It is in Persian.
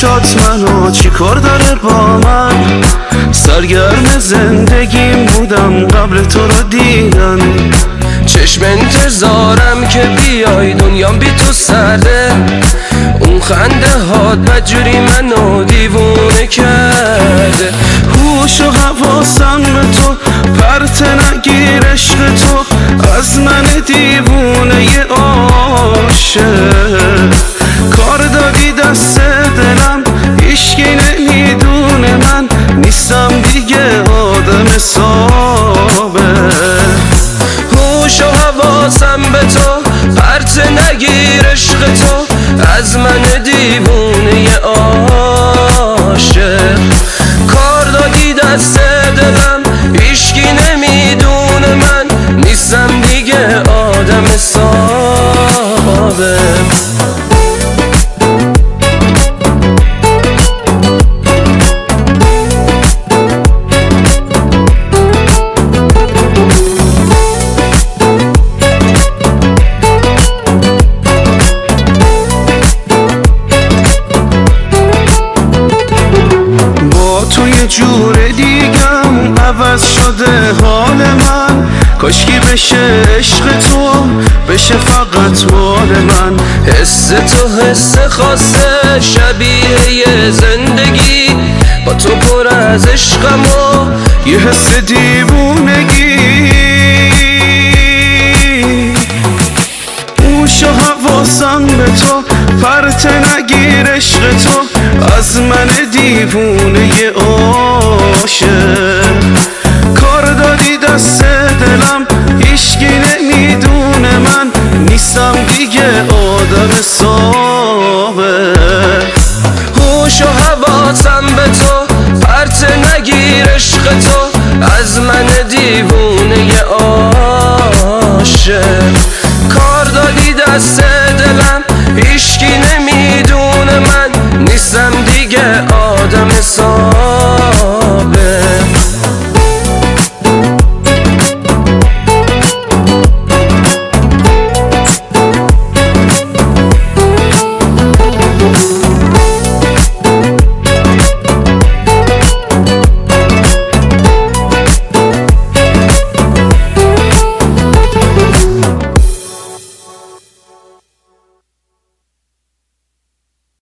چشات منو چی کار داره با من؟ سرگرم زندگیم بودم قبل تو رو دیدن. چشم انتظارم که بیای دنیام بی تو سرده. اون خنده هات بدجوری منو دیوونه کرده. هوش و حواسم به تو پرت نگیر عشق تو از من دیوونه عاشق. کار دادی دست دلم هیچکی نمیدونه من نیستم دیگه آدم حسابه. هوش و حواسم به تو پرت نگیر عشق تو از من دیوونه عاشق. کار دادی دست دلم هیچکی نمیدونه من نیستم دیگه آدم حسابه. جور دیگم عوض شده حال من. کاشکی بشه عشق تو بشه فقط مال من. حس تو حس خاصه شبیه یه زندگی با تو پر از عشقم و یه حس دیوونگی. هوش و حواسم به تو پرت نگیر عشق تو از من دیوونه عاشق. کار دادی دست دلم